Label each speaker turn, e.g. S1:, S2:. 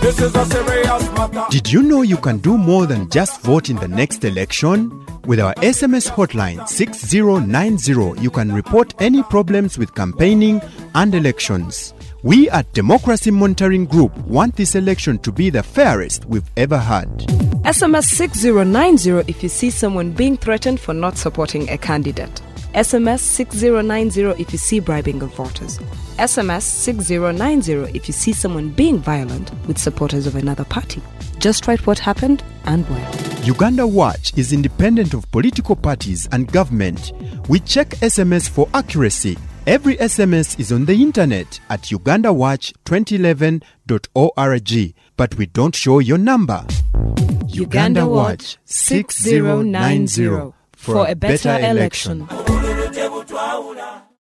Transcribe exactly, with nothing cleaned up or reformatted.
S1: This is a serious matter.
S2: Did you know you can do more than just vote in the next election? With our S M S hotline six zero nine zero, you can report any problems with campaigning and elections. We at Democracy Monitoring Group want this election to be the fairest we've ever had.
S3: S M S six zero nine zero if you see someone being threatened for not supporting a candidate. S M S six zero nine zero if you see bribing of voters. S M S six zero nine zero if you see someone being violent with supporters of another party. Just write what happened and where.
S2: Uganda Watch is independent of political parties and government. We check S M S for accuracy. Every S M S is on the internet at uganda watch twenty eleven dot org, but we don't show your number.
S3: Uganda Watch six zero nine zero for a better election.